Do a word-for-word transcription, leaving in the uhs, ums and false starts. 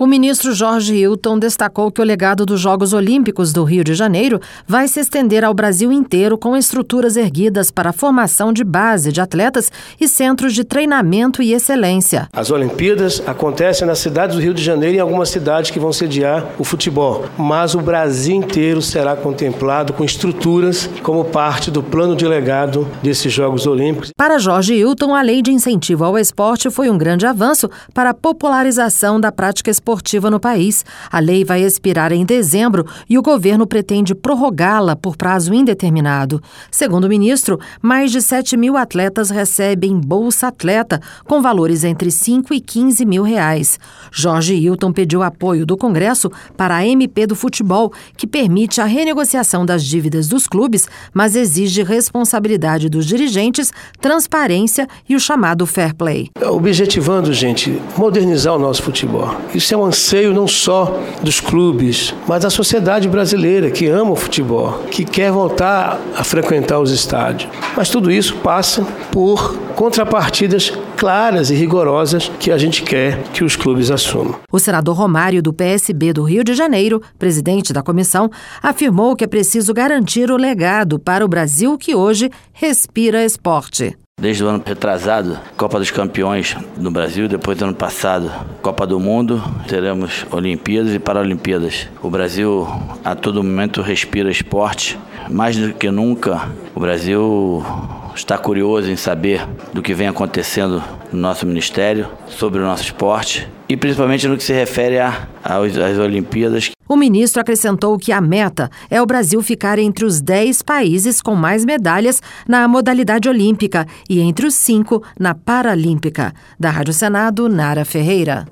O ministro Jorge Hilton destacou que o legado dos Jogos Olímpicos do Rio de Janeiro vai se estender ao Brasil inteiro com estruturas erguidas para a formação de base de atletas e centros de treinamento e excelência. As Olimpíadas acontecem na cidade do Rio de Janeiro e em algumas cidades que vão sediar o futebol, mas o Brasil inteiro será contemplado com estruturas como parte do plano de legado desses Jogos Olímpicos. Para Jorge Hilton, a Lei de Incentivo ao Esporte foi um grande avanço para a popularização da prática esportiva no país. A lei vai expirar em dezembro e o governo pretende prorrogá-la por prazo indeterminado. Segundo o ministro, mais de sete mil atletas recebem Bolsa Atleta, com valores entre cinco e quinze mil reais. Jorge Hilton pediu apoio do Congresso para a M P do futebol, que permite a renegociação das dívidas dos clubes, mas exige responsabilidade dos dirigentes, transparência e o chamado fair play. Objetivando, gente, modernizar o nosso futebol. Isso é um anseio não só dos clubes, mas da sociedade brasileira que ama o futebol, que quer voltar a frequentar os estádios. Mas tudo isso passa por contrapartidas claras e rigorosas que a gente quer que os clubes assumam. O senador Romário, do P S B do Rio de Janeiro, presidente da comissão, afirmou que é preciso garantir o legado para o Brasil que hoje respira esporte. Desde o ano retrasado, Copa dos Campeões no Brasil, depois do ano passado, Copa do Mundo, teremos Olimpíadas e Paralimpíadas. O Brasil, a todo momento, respira esporte. Mais do que nunca, o Brasil está curioso em saber do que vem acontecendo no nosso ministério, sobre o nosso esporte e principalmente no que se refere a, às, às Olimpíadas. O ministro acrescentou que a meta é o Brasil ficar entre os dez países com mais medalhas na modalidade olímpica e entre os cinco na paralímpica. Da Rádio Senado, Nara Ferreira.